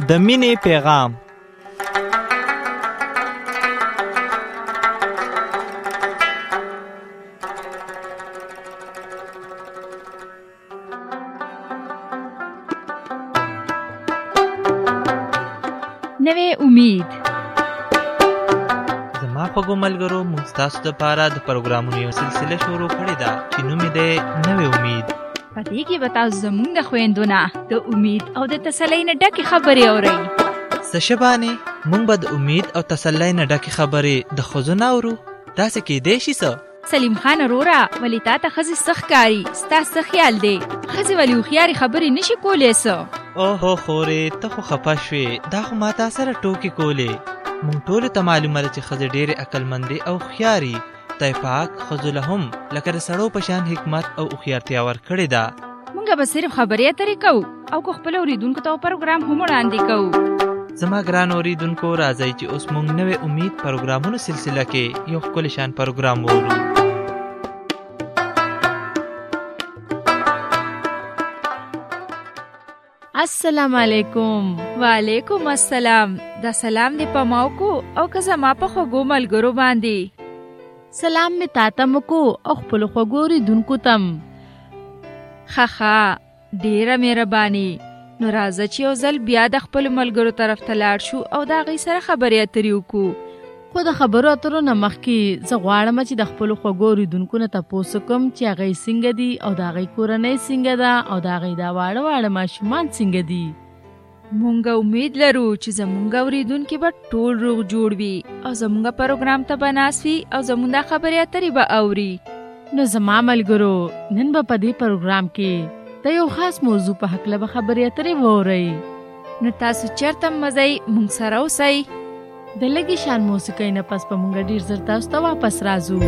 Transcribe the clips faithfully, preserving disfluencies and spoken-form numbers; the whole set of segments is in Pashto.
د مینې پیغام. نوې امید. زما خوږو ملګرو، موږ ستاسو دپاره د پروګرامونو یو سلسله شروع کړې ده چې نوم یې دی نوې امید. په دې کې به تاسو زموږ د خویندو نه د امید او د تسلۍ نه ډکې خبرې اورئ. څه شبانې موږ به د امید او تسلۍ نه ډکې خبرې د ښځو نه اورو؟ داسې کیدی شي څه؟ سلیم خان وروره، ولې تا ته ښځې څه ښکاري؟ ستا څه خیال دی؟ ښځې ولې هوښیارې خبرې نشي کولی څه؟ اوهو خورې، ته خو خفه شوې. دا خو ما تا سره ټوکې کولې. موږ ټولو ته معلومه ده چې ښځې ډېرې عقلمندې او هوښیارې. خدای پاک ښځو له هم لکه د سړو په شان حکمت او هوښیارتیا ورکړې ده. موږ به صرف خبرې اترې کوو او که خپلو اورېدونکو ته پروګرام هم وړاندې کوو. زما ګران اوریدونکو، راځئ چې اوس موږ نوې امید پروګرامونو سلسله کې یو ښکلی شان پروګرام وورو. السلام علیکم. وعلیکم السلام. دا سلام دی په ما وکړو او که زما په خوږو ملګرو باندې. سلام می تاته مکو او خپلو خوږو اورېدونکو تم. ښه ښه، ډېره مهرباني. نو راځه چې یو ځل بیا د خپلو ملګرو طرف ته لاړ شو او د هغوی سره خبرې اترې وکړو. خو د خبرو اترو نه مخکې زه غواړم چې د خپلو خوږو اورېدونکو نه تپوس وکړم چې هغوی څنګه دي او د هغوی کورنۍ څنګه ده او د هغوی دا واړه واړه ماشومان څنګه دي. مونږ امید لرو چې زمونږ اورېدونکي به ټول روغ جوړ وي او زمونږ پروګرام ته به ناست وي او زمونږ دا خبرې اترې به اوري. نو زما ملګرو، نن به په دې پروګرام کې د یو خاص موضوع په هکله به خبرې اترې واورئ. نو تاسو چېرته مزئ، مونږ سره اوسئ. د لږې شان موسیقۍ نه پس به مونږ ډېر زر تاسو ته واپس راځو.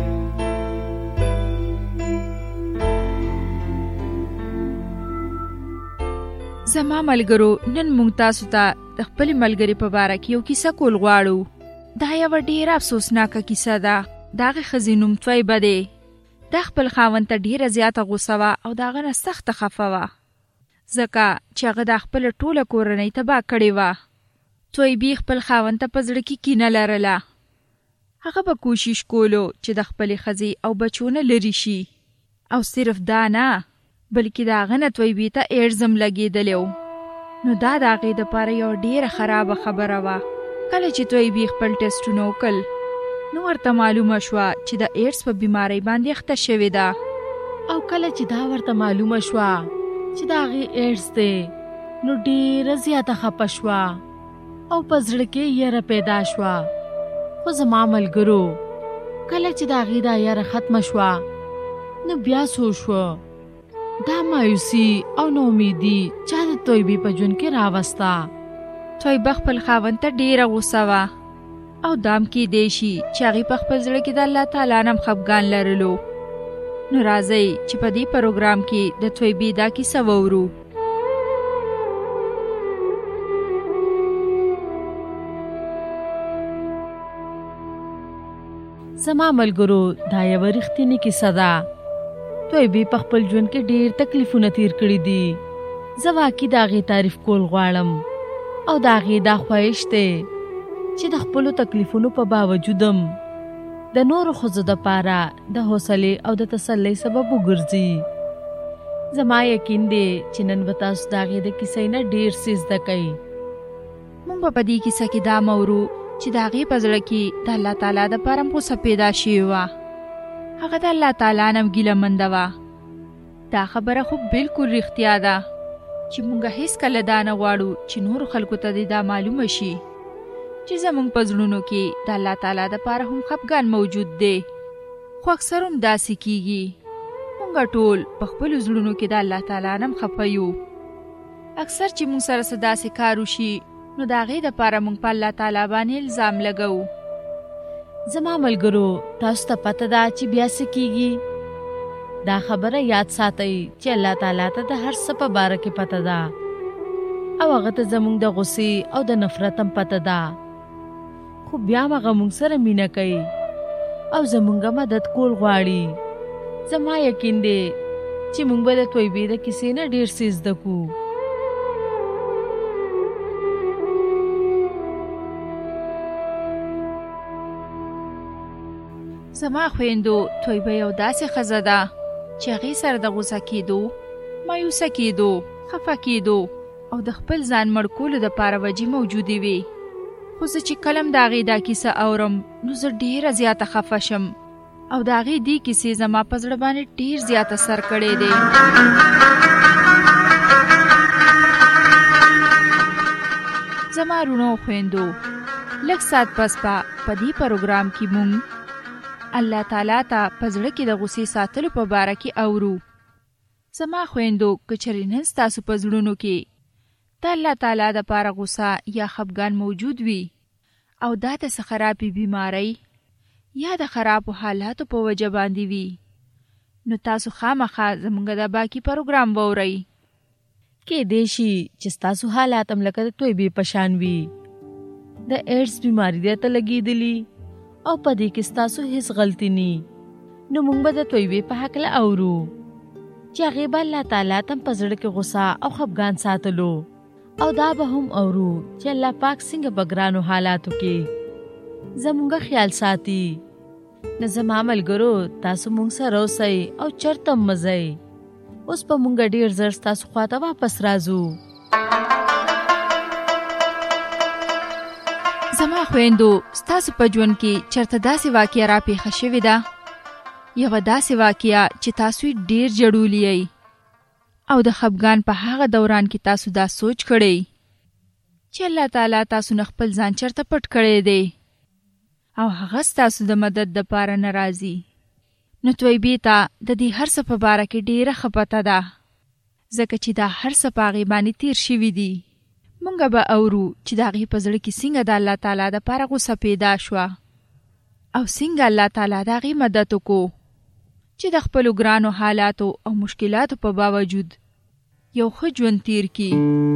زما ملګرو، نن مونږ تاسو ته د خپلې ملګرې په باره کې یو کیسه کول غواړو. دا یوه ډېره افسوسناکه کیسه ده. د هغې ښځې نوم تویبه دی. دا خپل خاوند ته ډېره زیاته غوسه وه او د هغه نه سخته خفه وه، ځکه چې هغه د خپله ټوله کورنۍ تباه کړې وه. تویبې خپل خاوند ته په زړه کې کینه لرله. هغه به کوشش کولو چې د خپلې ښځې او بچو نه لرې شي. او صرف دا نه، بلکې د هغه نه تویبې ته ایډز هم لګېدلی و. نو دا د هغې دپاره یوه ډېره خرابه خبره وه. کله چې تویبې خپل ټسټونه وکړل، نو ورته معلومه شوه چې د ایډز په بیمارۍ باندې اخته شوې ده. او کله چې دا ورته معلومه شوه چې د هغې ایډز دی، نو ډېره زیاته خفه شوه او په زړه کې یره پیدا شوه. خو زما ملګرو، کله چې د هغې دا یره ختمه شوه، نو بیا څه وشوه؟ دا مایوسي او ناامیدي چا د تویبې په ژوند کې راوسته. تویبه خپل خاوند ته ډېره غوسه وه او دام کیدی شي چې هغې په خپل زړه کې د الله تعالی نه هم خفګان لرلو. نو راځئ چې په دې پروګرام کې د تویبې دا کیسه واورو. زما ملګرو، دا یوه رښتینې کیسه ده. تویبې په خپل ژوند کې ډېر تکلیفونه تیر کړي دي. زه واقعي د هغې تعریف کول غواړم او د هغې دا خواهش دی چې د خپلو تکلیفونو په باوجود هم د نورو ښځو دپاره د حوصلې او د تسلۍ سبب وګرځي. زما یقین دی چې نن به تاسو د هغې د کیسې نه ډېر څه زده کوئ. موږ به په دې کیسه کې دا مورو چې د هغې په زړه کې د الله تعالی دپاره هم غوسه پیدا شوې وه. هغه د الله تعالی نه هم ګیله منده وه. دا خبره خو بلکل رښتیا ده چې موږ هېڅکله دا نه غواړو چې نورو خلکو ته دې دا معلومه شي چې زموږ په زړونو کې د الله تعالی دپاره هم خفګان موجود دی. خو اکثر هم داسې کیږي. موږ ټول په خپلو زړونو کې د الله تعالی نه هم خفه یو. اکثر چې موږ سره څه داسې کار وشي، نو د هغې دپاره موږ په الله تعالی باندې الزام لګوو. زما ملګرو، تاسو ته پته ده چې بیا څه کیږي؟ دا خبره یاد ساتئ چې الله تعالی ته د هر څه په باره کې پته ده او هغه ته زموږ د غصې او د نفرت هم پته ده. خو بیا هم هغه موږ سره مینه کوي او زموږ مدد کول غواړي. زما یقین دی چې موږ به د تویبې د کیسې نه ډېر څه زده کړو. زما خویندو تویبه یو داسې ښځه ده چې هغې سره د غوسه کېدو، مایوسه کېدو، خفه کېدو او د خپل ځان مړ کولو دپاره وجې موجودې وي. خو زه چې کله هم د هغې دا کیسه اورم نو زه ډېره زیاته خفه شم او د هغې دې کیسې زما په زړه باندې ډېر زیات اثر کړی دی. زما رونو او خویندو، لږ ساعت پس به په دې پروګرام کې مونږ الله تعالی ته په زړه کې د غوسې ساتلو په باره کې اورو. زما خویندو، که چېرې نن ستاسو په زړونو کې د الله تعالی دپاره غوسه یا خفګان موجود وي او دا د څه خرابې بیمارۍ یا د خرابو حالاتو په وجه باندې وي، نو تاسو خامخا زموږ د باقي پروګرام واورئ. کېدای شي چې ستاسو حالات هم لکه د تویبې په شان وي، د ایډز بیماري درته لګېدلي او په دې کې ستاسو هیڅ غلطي نه، نو موږ به د تویبې په هکله اورو چې هغې به الله تعالی ته په زړه کې غوسه او خفګان ساتلو، او دا به هم اورو چې الله پاک څنګه په ګرانو حالاتو کې زموږ خیال ساتي. نو زما ملګرو، تاسو موږ سره اوسئ او چرته مه ځئ. اوس به موږ ډېر زر ستاسو خواته واپس راځو. زما خویندو، ستاسو په ژوند کې چېرته داسې واقعه راپېښه شوې ده، یوه داسې واقعه چې تاسو یې ډېر جړولي یئ او د خفګان په هغه دوران کې تاسو دا سوچ کړی چې الله تعالی تاسو نه خپل ځان چېرته پټ کړی دی او هغه ستاسو د مدد دپاره نه راځي. نو تویبې ته د دې هر څه په باره کې ډېره ښه پته ده، ځکه چې دا هر څه په هغې باندې تیر شوي دي. موږ به اورو چې د هغې په زړه کې څنګه د الله تعالی دپاره غوسه پیدا شوه او څنګه الله تعالی د هغې مدد وکړو چې د خپلو ګرانو حالاتو او مشکلاتو په باوجود یو ښه ژوند تیر کړي.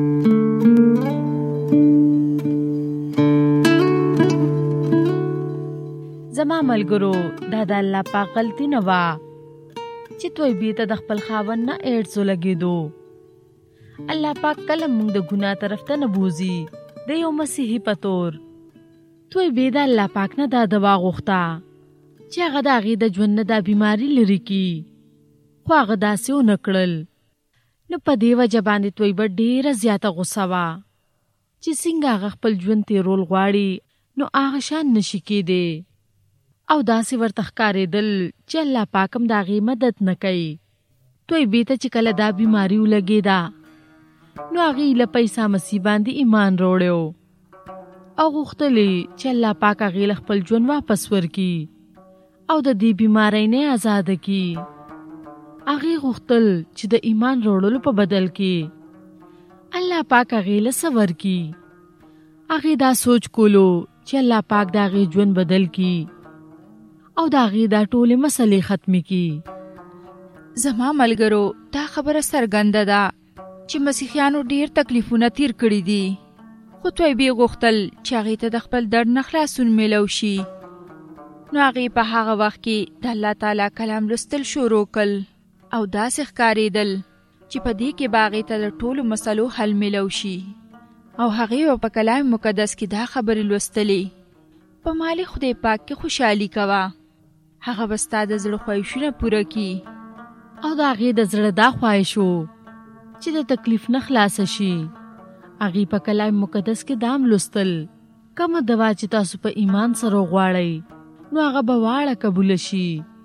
زما ملګرو، دا د الله پاک غلطي نه وه چې تویبې ته د خپل خاوند نه ایډز ولګېدو. الله پاک کله موږ د ګناه طرف ته نه بوځي د یو مسیحي په طور. تویبې د الله پاک نه دا دوا غوښته چې هغه د هغې د ژوند نه دا بیماري لرې کړي، خو هغه داسې ونه کړل. نو په دې وجه باندې تویبه ډېره زیاته غوسه وه چې څنګه هغه خپل ژوند تېرول غواړي نو هغه شان نشي کېدی، او داسې ورته ښکارېدل چې الله پاک هم د هغې مدد نه کوي. تویبې ته چې کله دا بیماري ولګېده نو هغې له پیسا مسیح باندې ایمان راوړی او غوښتلې چې الله پاک هغې له خپل ژوند واپس ورکړي او د دې بیمارۍ نه آزاده کړي. هغې غوښتل چې د ایمان راوړلو په بدل کې الله پاک هغې له څه ورکړي. هغې دا سوچ کولو چې الله پاک د هغې ژوند بدل کړي او د هغې دا ټولې مسلې ختمې کړي. زما ملګرو، دا خبره څرګنده ده چې مسیحیانو ډېر تکلیفونه تیر کړي دي، خو تویبې غوښتل چې هغې ته د خپل درد نه خلاصون میلو شي. نو هغې په هغه وخت کې د الله تعالی کلام لوستل شروع کړل او داسې ښکارېدل چې په دې کې به هغې ته د ټولو مسلو حل میلو شي. او هغې به په کلام مقدس کې دا خبرې لوستلې: په مالي خدای پاک کې خوشحالي کوه، هغه به ستا د زړه خواهشونه پوره کړي. او د هغې د زړه دا خواهش و چې د تکلیف نه خلاصه شي. هغې په کلام مقدس کې دام لوستل: کومه دوا چې تاسو په ایمان سره غواړئ نو هغه به واړه قبول شي.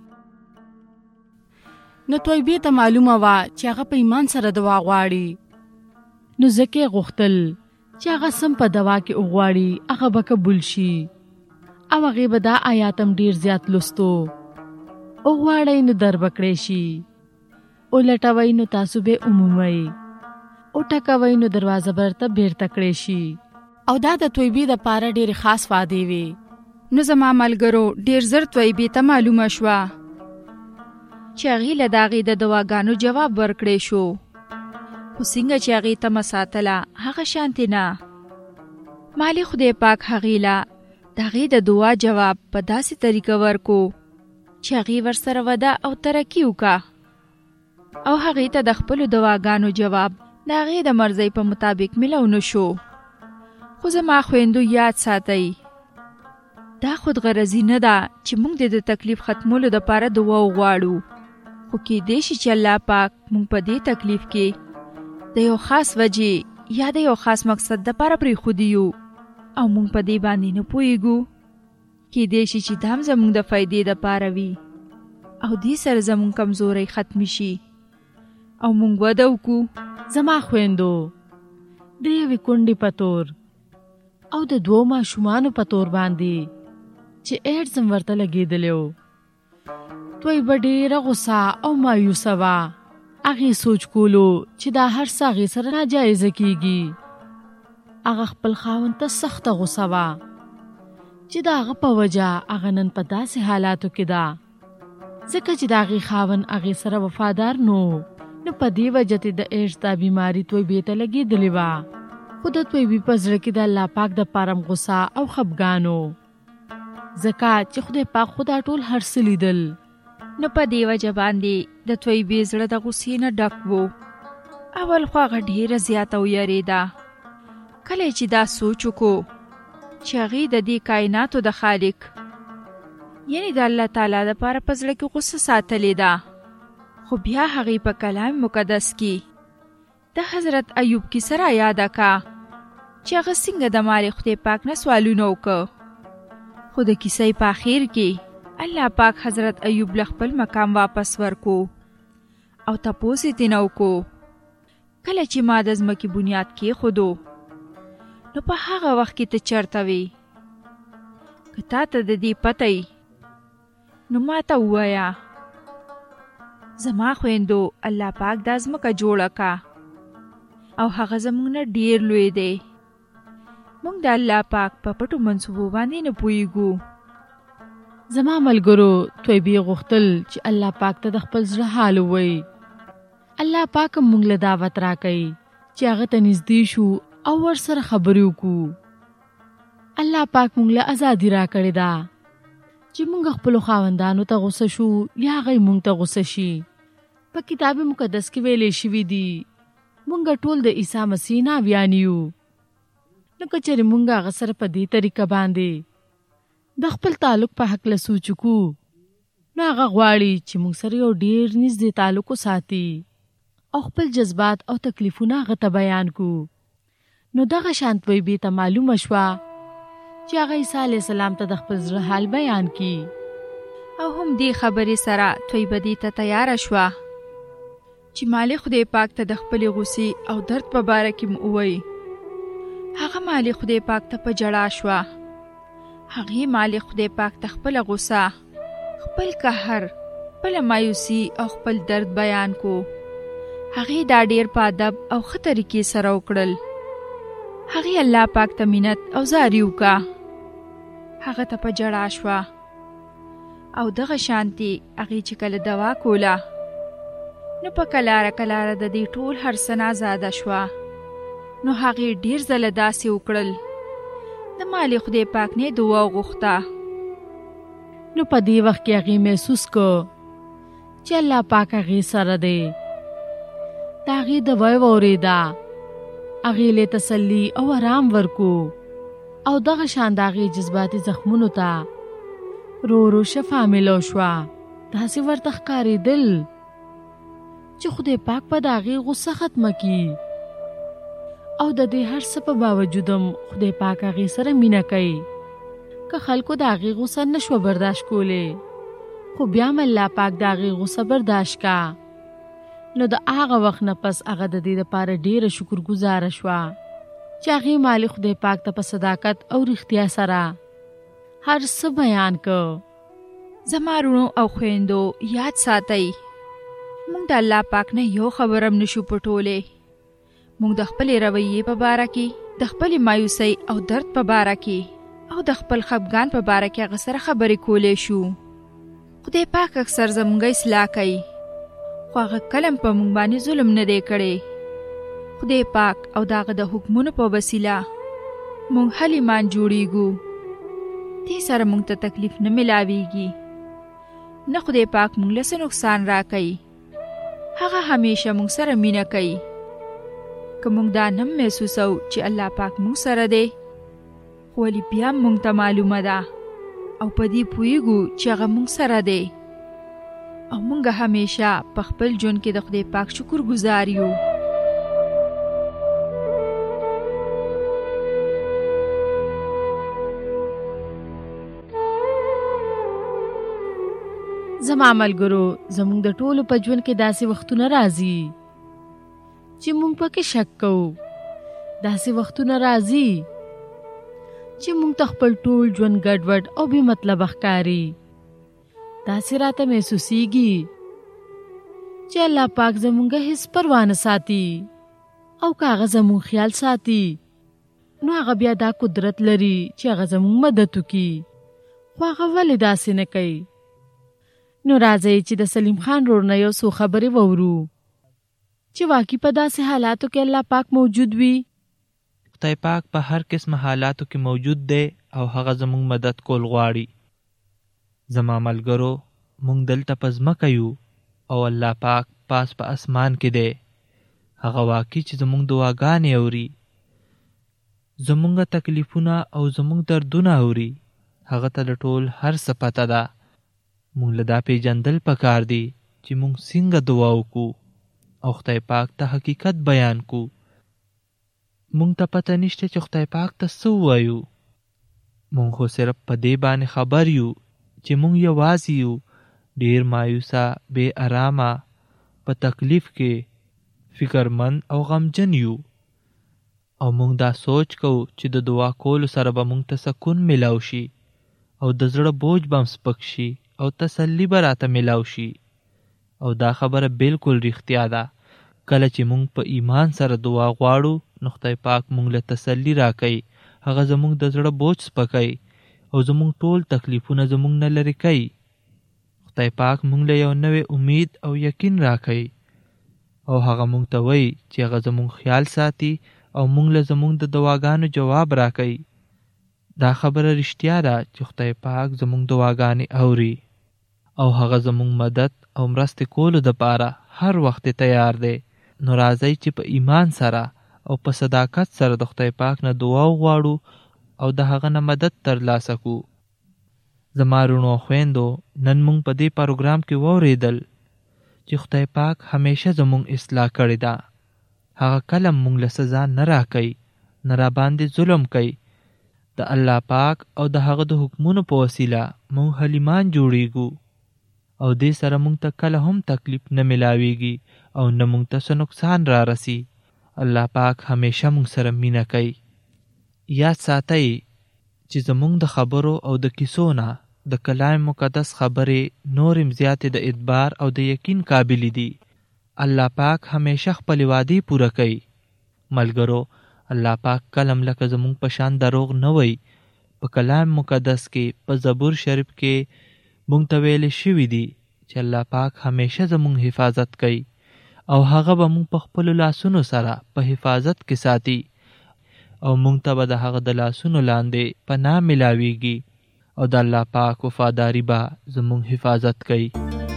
نو تویبې ته معلومه وه چې هغه په ایمان سره دوا غواړي، نو ځکه یې غوښتل چې هغه سم په دوا کې وغواړي هغه به قبول شي. او هغې به دا آیات هم ډېر زیات لوستو: وغواړئ نو در به کړی شي، ولټوئ نو تاسو به ومومئ، وټکوئ نو دروازه به درته بېرته کړی شي. او دا د تویبې دپاره ډېرې خاص وعدې وې. نو زما ملګرو، ډېر زر تویبې ته معلومه شوه چې هغې له د هغې د دواګانو جواب ورکړی شو، خو څنګه چې هغې تمه ساتله هغه شانتې نه. مالي خدای پاک هغې له د هغې د دعا جواب په داسې طریقه ورکو چې هغې ورسره وده او ترقي وکړه او هغې ته د خپلو دواګانو جواب د هغې د مرضۍ په مطابق میلو نه شو. خو زما خویندو یاد ساتئ، دا خود غرضی نه ده چې موږ د تکلیف ختمولو دپاره دعا وغواړو، خو کیدای شي چې الله پاک موږ په دې تکلیف کې د یو خاص وجې یا د یو خاص مقصد دپاره پرېښودي یو او موږ په دې باندې نه پوهېږو. کیدای شي چې دا هم زموږ د فایدې دپاره وي او دې سره زموږ کمزورۍ ختمې شي او موږ وده وکړو. زما خویندو، د یوې کونډې په تور او د دوو ماشومانو په تور باندې چې ایډز هم ورته لګېدلی و، دوی به ډېره غوسه او مایوسه وه. هغې سوچ کولو چې دا هر څه هغې سره ناجایزه کېږي. هغه خپل خاوند ته سخته غوسه وه چې د هغه په وجه هغه نن په داسې حالاتو کې ده، ځکه چې د هغې خاوند هغې سره وفادار نو نو په دې وجه ته د ایډز دا بیماري تویبې ته لګېدلې وه. خو د تویبې په زړه کې د الله پاک دپاره هم غوسه او خفګان و، ځکه چې خدای پاک خو دا ټول هر څه لیدل. نو په دې وجه باندې د تویبې زړه د غوسې نه ډک و. اول خو هغه ډېره زیاته ویرېده. کله چې دا سوچ وکړو چې هغې د دې کائناتو د خالق یعنی د الله تعالی دپاره په زړه کې غوسه ساتلې ده، خو بیا هغې په کلام مقدس کې د حضرت ایوب کیسه را یاده کا چې هغه څنګه د مال خدای پاک نه سوالونه وکړه. خو د کیسې په اخر کې الله پاک حضرت ایوب له خپل مقام واپس ورکو او تپوس یې ترېنه وکړو، کله چې ما د ځمکې بنیاد کېښودو نو په هغه وخت کې ته چېرته وې؟ که تا ته د دې پته یي نو ما ته ووایه. زما خویندو، الله پاک دا ځمکه جوړه کا او هغه زموږ نه ډېر لوی دی. موږ د الله پاک په پټو منصوبو باندې نه پوهېږو. زما ملګرو، تویبې غوښتل چې الله پاک ته د خپل زړه حال ووایي. الله پاک هم موږ له دعوت راکوي چې هغه ته نږدې شو او ورسره خبرې وکړو. الله پاک موږ له ازادي راکړې ده چې موږ خپلو خاوندانو ته غوسه شو یا هغوی موږ ته غوسه شي. په کتاب مقدس کې ویلې شوي دي موږ ټول د عیسی مسیح ناویان یو. نو که چېرې موږ هغه سره په دې طریقه باندې د خپل تعلق په هکله سوچ وکړو نو هغه غواړي چې موږ سره یو ډېر نږدې تعلق وساتي او خپل جذبات او تکلیفونه هغه ته بیان کړو. نو دغه شان تویبې ته معلومه شوه چې هغه عیسی علیه السلام ته د خپل زړه حال بیان کړي. او هم دې خبرې سره تویبه دې ته تیاره شوه چې مالک خدای پاک ته د خپلې غوسې او درد په باره کې م ووایي. هغه مالک خدای پاک ته په ژړا شوه. هغې مالک خدای پاک ته خپله غوسه، خپل قهر، خپله مایوسي او خپل درد بیان کو. هغې دا ډېر په ادب او ښه طریقې سره وکړل. هغې الله پاک ته منت او زاري وکړه. هغه ته په ژړا شوه او دغه شانتې هغې چې کله دوا کوله نو په کلاره کلاره د دې ټول هر څه نه ازاده شوه. نو هغې ډېر ځله داسې وکړل، د مالک خدای پاک نه دعا وغوښته. نو په دې وخت کې هغې محسوس کړ چې الله پاک هغې سره دی. د هغې دوا یې واورېده، هغې له تسلي او آرام ورکو او دغه شان د هغې جذباتي زخمونو ته رو رو شفا میلاو شوه. داسې ورته ښکارېدل چې خدای پاک په د هغې غوسه ختمه کړي او د دې هر څه په باوجود هم خدای پاک هغې سره مینه کوي. که خلکو د هغې غوسه نشوه برداشت کولی خو بیا هم الله پاک د هغې غوسه برداشت کا. نو د هغه وخت نه پس هغه د دې لپاره ډېره شکرګزاره شوه چې هغې مالک خدای پاک ته په صداقت او رښتیا سره هر څه بیان کړ. زما وروڼو او خویندو، یاد ساتئ موږ د الله پاک نه یو خبر هم نشو پټولی. موږ د خپلې رویې په باره کې، د خپلې مایوسۍ او درد په باره کې او د خپل خفګان په باره کې هغه سره خبرې کولی شو. خدای پاک اکثر زموږ اصلاح کوي خو هغه کله هم په موږ باندې ظلم نه دی کړی. خدای پاک او د هغه د حکمونو په وسیله موږ حلیمان جوړیږو. دې سره موږ ته تکلیف نه ملاویږي، نه خدای پاک موږ له څه نقصان راکوي. هغه همیشه موږ سره مینه کوي. که موږ دا نه محسوسو چې الله پاک موږ سره دی خو ولې بیا موږ ته معلومه ده او په دې پوهیږو چې هغه موږ سره دی او موږ همیشه په خپل ژوند کې د خدای پاک شکر ګزار یو. زما ملګرو، زموږ د ټولو په ژوند کې داسې وختونه راځي چې موږ پکې شک کوو. داسې وختونه راځي چې موږ ته خپل ټول ژوند ګډوډ او بې مطلبه ښکاري. داسې راته محسوسیږي چې الله پاک زموږ هیڅ پروا نه ساتي، او که هغه زموږ خیال ساتي نو هغه بیا دا قدرت لري چې هغه زموږ مدد وکړي، خو هغه ولې داسې نه کوي؟ نو راځئ چې د سلیم خان ورور نه یو څو خبرې وورو چې واقعي په داسې حالاتو کې الله پاک موجود وي. خدای پاک په هر قسم حالاتو کې موجود دی او هغه زموږ مدد کول غواړي. زما ملګرو، موږ دلته په ځمکه یو او الله پاک پاس په اسمان کې دی. هغه واقعي چې زموږ دعاګانې اوري، زموږ تکلیفونه او زموږ دردونه اوري. هغه ته د ټول هر څه پته ده. موږ له دا پیژندل پکار دي چې موږ څنګه دعا وکړو او خدای پاک ته حقیقت بیان کو. موږ ته پته نشته چې خدای پاک ته څه ووایو. موږ خو صرف په دې باندې خبر یو چې موږ یوازې یو، ډیر مایوسه، بې ارامه، په تکلیف کې، فکرمند او غمجن یو. او موږ دا سوچ کوو چې د دعا کولو سره به موږ ته سکون ملاو شي او د زړه بوج به هم سپک شي او تسلی به راته ملاو شي. او دا خبره بالکل رښتیا ده. کله چې موږ په ایمان سره دعا غواړو نو خدای پاک موږ له تسلی راکوي. هغه زموږ د زړه بوج سپکوي او زموږ ټول تکلیفونه زموږ نه لرې کوي. خدای پاک موږ له یو نوې امید او یقین راکوي او هغه موږ ته وایي چې هغه زموږ خیال ساتي او موږ له زموږ د دعاګانو جواب راکوي. دا خبره رښتیا ده چې خدای پاک زموږ دعاګانې اوري او هغه زموږ مدد او مرستې کولو دپاره هر وخت تیار دی. نو راځئ چې په ایمان سره او په صداقت سره د خدای پاک نه دعا وغواړو او د هغه نه مدد ترلاسه کړو. زما وروڼو او خویندو، نن موږ په دې پروګرام کې واورېدل چې خدای پاک همیشه زموږ اصلاح کړې ده. هغه کله موږ له سزا نه راکوي، نه را باندې ظلم کوي. د الله پاک او د هغه د حکمونو په وسیله موږ حلیمان جوړیږو او دې سره موږ ته کله هم تکلیف نه ملاویږي او نه موږ ته څه نقصان را رسی. الله پاک همیشه موږ سره مینه کوي. یاد ساتئ چې زموږ د خبرو او د کیسو نه د کلام مقدس خبرې نورم زیاتې د اعتبار او د یقین قابل دي. الله پاک همیشه خپل وعده پوره کوي. ملګرو، الله پاک کلم لکه زموږ په شان دروغ نه وای. په کلام مقدس کې په زبور شریف کې مونږ ته ویل شوي دي چې الله پاک همیشه زموږ حفاظت کوي او هغه به مونږ په خپل لاسونو سره په حفاظت کې ساتي او مونږ ته به د هغه د لاسونو لاندې پناه ملاويږي او د الله پاک وفاداری به زموږ حفاظت کوي.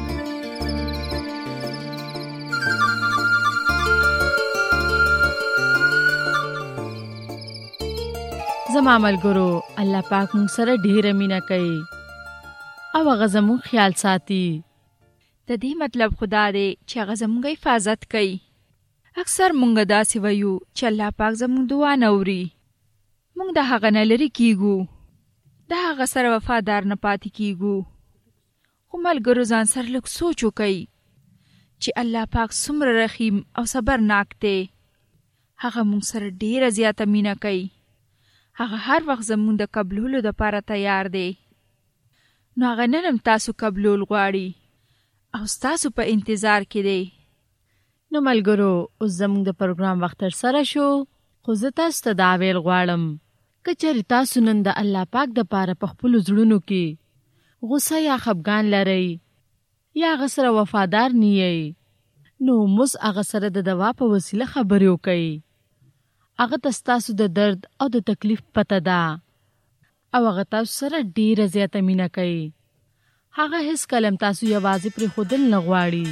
زما ملګرو، الله پاک موږ سره ډېره مینه کوي او هغه زموږ خیال ساتي. د دې مطلب خدا دی چې هغه زموږ حفاظت کوي. اکثر مونږ داسې وایو چې الله پاک زموږ دعا نه اوري. مونږ د هغه نه لرې کیږو، د هغه سره وفادار نه پاتې کیږو. خو ملګرو، ځان سره لږ سوچ وکئ چې الله پاک څومره رحیم او صبرناک دی. هغه مونږ سره ډېره زیاته مینه کوي. هغه هر وخت زموږ د قبلولو دپاره تیار دی. نو هغه نن هم تاسو قبلول غواړي او ستاسو په انتظار کې دی. نو ملګرو، اوس زموږ د پروګرام وخت تر سره شو، خو زه تاسو ته دا ویل غواړم که چېرې تاسو نن د الله پاک دپاره په خپلو زړونو کې غوسه یا خفګان لرئ یا هغه سره وفادار نه یئ، نو موږ هغه سره د دوا په وسیله خبرې وکئ. هغه ته ستاسو د درد او د تکلیف پته ده او هغه تاسو سره ډېره زیاته مینه کوي. هغه هیڅ کله تاسو یوازې پرېښودل نه غواړي.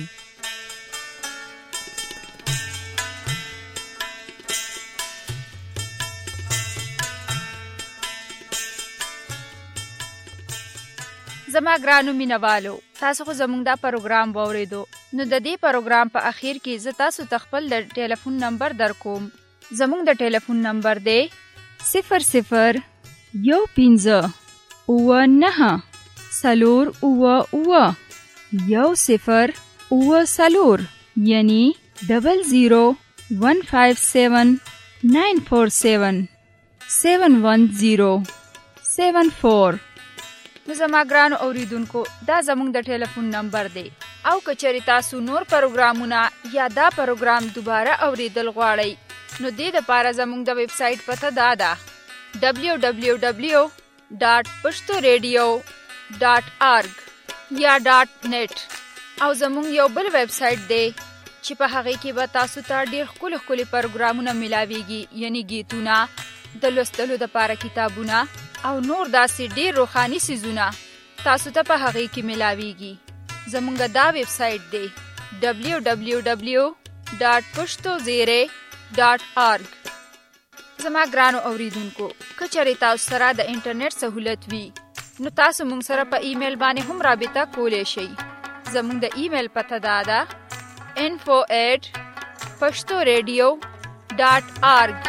زما ګرانو مینوالو، تاسو خو زموږ دا پروګرام واورېدو، نو د دې پروګرام په اخیر کې زه تاسو ته خپل د ټیلیفون نمبر در کوم. زموږ د ټیلیفون نمبر دی صفر صفر یو پنځه اووه نهه څلور اووه اووه یو صفر اووه څلور، یعنی ډبل زیرو ون فایو سیون ناین فور سیون سیون ون زیرو سیون فور. نو زما ګرانو اوریدونکو، دا زموږ د ټیلیفون نمبر دی، او که چېرې تاسو نور پروګرامونه یا دا پروګرام دوباره اوریدل غواړئ، نو دې دپاره زموږ د ویب سایټ پته دا ده ډبلیو ډبلیو ډبلیو ډاټ پښتو ریډیو ډاټ آرګ یا ډاټ نیټ. او زموږ یو بل ویب سایټ دی چې په هغې کې به تاسو ته ډېر ښکلي ښکلي پروګرامونه میلاویږي، یعنی گیتونه، د لوستلو دپاره کتابونه او نور داسې ډېر روحاني څیزونه تاسو ته په هغې کې میلاویږي. زموږ دا ویب سایټ دی ډبلیو ډبلیو ډبلیو ډاټ پښتو زیرې ډاټ آرګ. زما ګرانو اوریدونکو، که چېرې تاسو سره د انټرنیټ سهولت وي، نو تاسو موږ سره په ایمیل باندې هم رابطه کولی شئ. زموږ د ایمیل پته دا ده info at پښتو ریډیو ډاټ آرګ.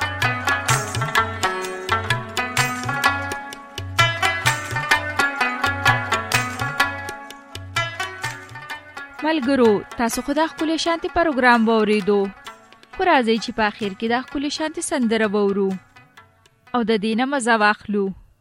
ملګرو، تاسو خو دا ښکلې شانتې پروګرام واورېدو، خو راځئ چې په اخر کې دا ښکلې شانتې سندره واورو او د دې نه مزه واخلو.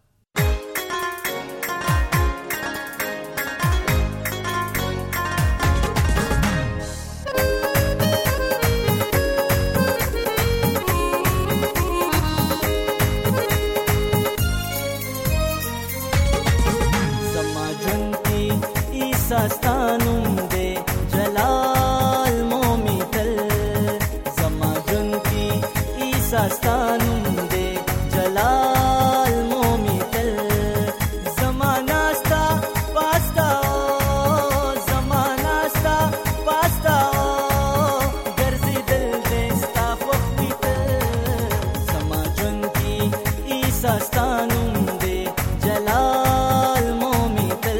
ساستانم دے جلال مومی تل، زما جن کی عیسیٰ ستانم دے جلال مومی تل، زما ناستا پاستا زما ناستا پاستا گرزی دل دیستا خوخوی تل، زما جن کی عیسیٰ ستانم دے جلال مومی تل.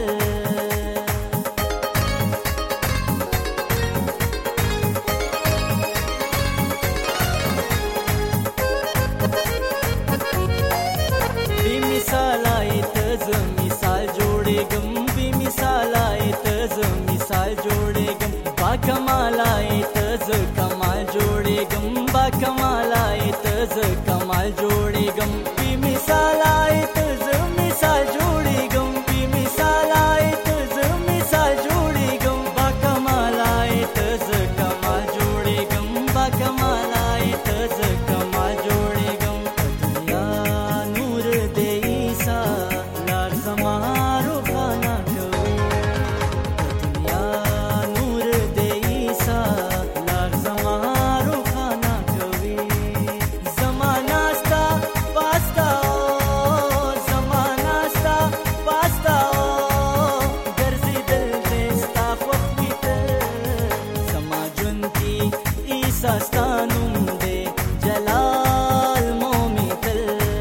कमाल आए तज कमाल जोड़े गम, बा कमाल आए तज कमाल जोड़े गम, बी मिसाल आए तज मिसाल जोड़े गम, बी मिसाल आए तज मिसाल जोड़े गम, बा कमाल आए तज कमाल जोड़े गम, बा कमाल आए तज कमाल जोड़े गम. दुनिया नूर दे ईसा लार समारो खाना ساستانم دے جلال مومی تل.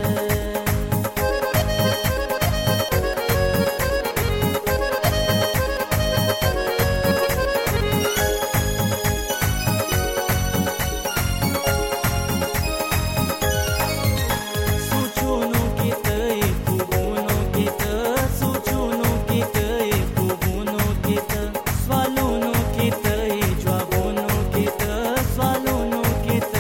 سوچونو کی تے خوبونو کی تے سوچونو کی تے خوبونو کی تے سوالونو کی تے جوابونو کی تے سوالونو کی تے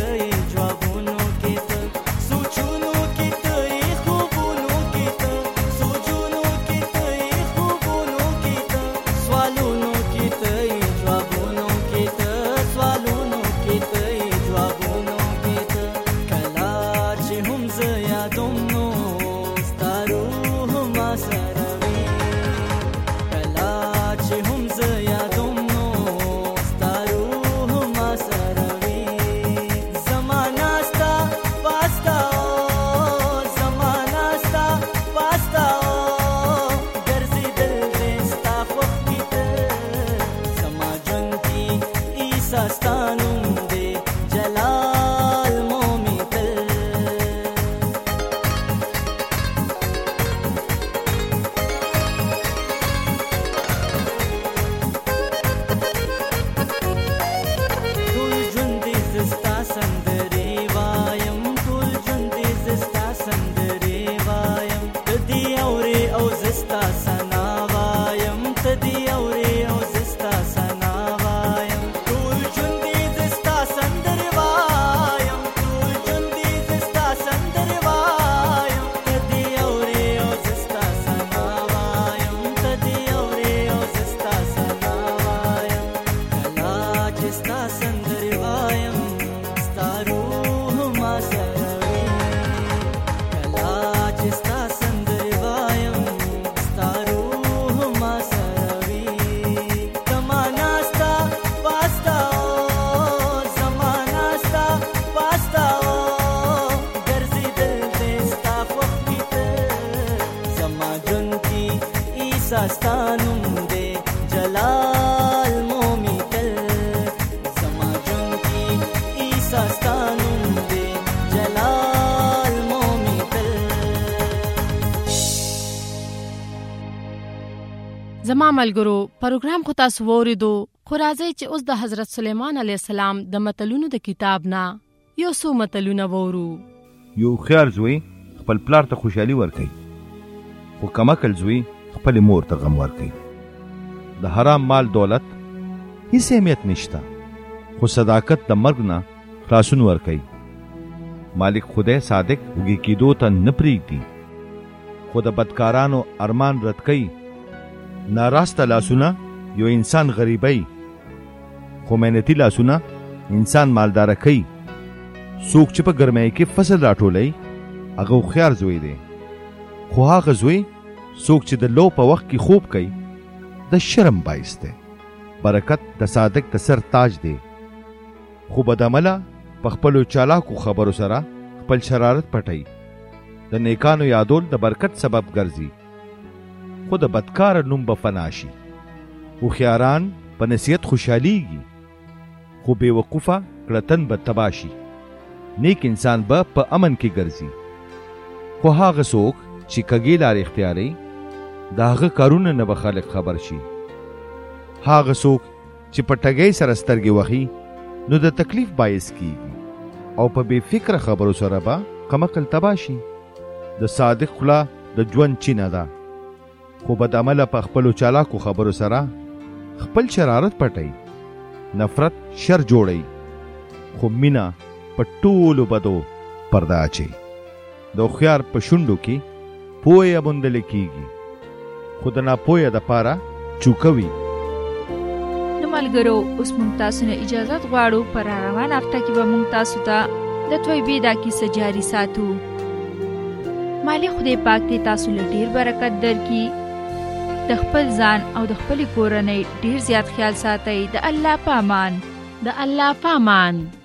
ستا نوم دی جلال مومي تل زما ژوند کې عیسی ستا نوم دی جلال مومي تل. زما ملګرو پروګرام خو تاسو ووریدو، خو راځئ چې اوس د حضرت سلیمان علیه السلام د متلونو د کتاب نه یو څو متلونه وورو. یو خیار زوی خپل پلار ته خوشحالي ورکوي، خو کمکل زوی خپل مور ته غم ورکوي. د حرام مال دولت هیڅ اهمیت نشته، خو صداقت د مرګ نه خلاصون ورکوي. مالک خدای صادق وږي کېدو ته نه پرېږدي، خو د بدکارانو ارمان رد کوي. ناراسته لاسونه یو انسان غریبی، خو محنتي لاسونه انسان مالداره کوي. څوک چې په ګرمۍ کې فصل راټولوي هغه هوښیار زوی دی، خو هغه زوی څوک چې د لو په وخت کې خوب کوي د شرم باعث دی. برکت د صادق د سر تاج دی، خو بدعمله په خپلو چالاکو خبرو سره خپل شرارت پټوي. د نیکانو یادول د برکت سبب ګرځي، خو د بدکار نوم به فنا شي. هوښیاران په نصیحت خوشحالیږي، خو بې وقوفه کړتن به تباه شي. نیک انسان به په امن کې ګرځي، خو هغه څوک چې کږې لارې اختیاروي د هغه کارونه نه به خلک خبر شي. هغه څوک چې په ټګۍ سره سترګې وهي نو د تکلیف باعث کیږي، او په بې فکره خبرو سره به کمقل تباه شي. د صادق خوله د ژوند چینه ده، خو بدعمله په خپلو چالاکو خبرو سره خپل شرارت پټوي. نفرت شر جوړي، خو مینا په ټولو بدو پرده اچي. د هوښیار په شونډو کې پوهه موندل کیږي، خو د ناپوهه دپاره چوکوي. نو ملګرو اوس موږ تاسو نه اجازت غواړو، پر روان هفته کې به موږ تاسو ته د توبې دا کیسه جاري ساتو. مالک خدای پاک دې تاسو له ډېر برکت درکړي. د خپل ځان او د خپلې کورنۍ ډېر زیات خیال ساتئ. د الله په امان. د الله په امان.